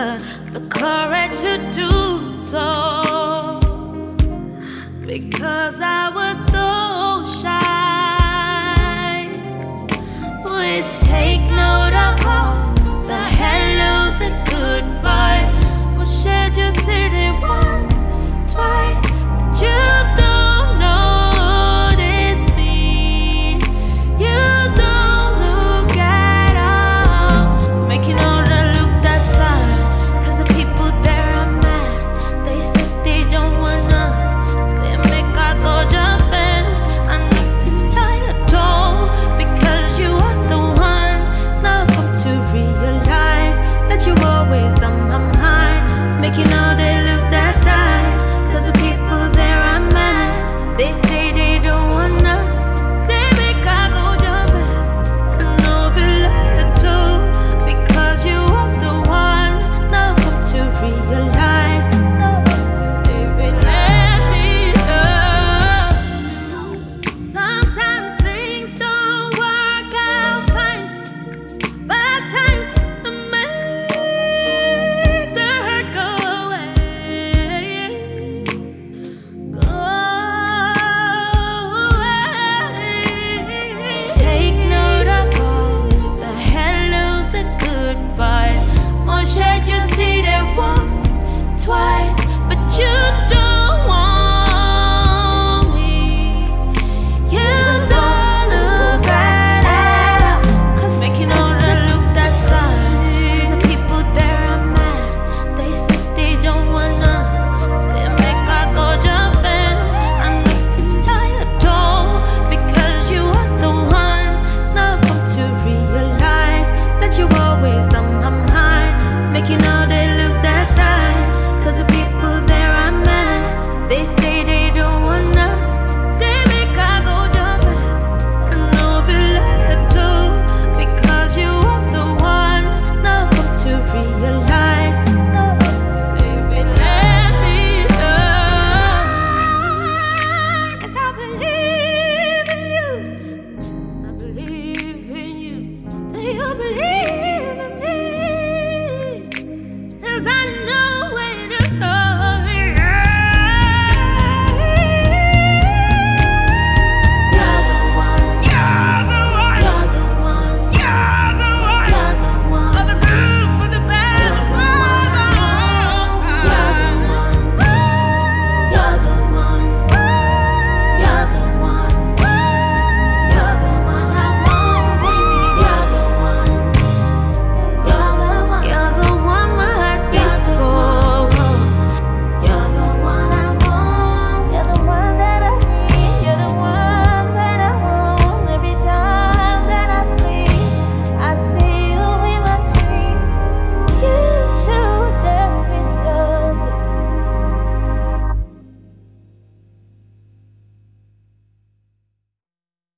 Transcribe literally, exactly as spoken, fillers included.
the, the courage to do so, because I was so shy. Please take note of all the hellos and goodbyes. We shared your city once, twice, but you don't notice me. You don't look at all, making all the look that side. Cause the people there are mad. They said they don't want us. Say make I go jump fence. I know feel like I don't, because you are the one. Now I've come to realize that you always on my mind, making all they look that side. Cause the people there are mad. They say they don't want us. Say make I go jump fence. I know feel like I do, because you are the one. Now I've come to realize. Baby, let me know. Sometimes things don't work out fine, but time makes the hurt go away. Go away. Take note of all the hellos and goodbyes. More shed you see that once, twice, but you don't want me. You don't look at all, cause making all the look that side. Cause the people there are mad. They said they don't want us. Say make I go jump fence. I know feel like I don't, because you are the one. Now I've come to realize that you always on my mind, making all they look that side. Cause the people there are mad. They say they don't want us. Say make I go jump fence. I know feel like I do, because you are the one. Now I've come to realize. Baby, let me know. Cause I believe in you. I believe in you. Do you believe in me? Cause I know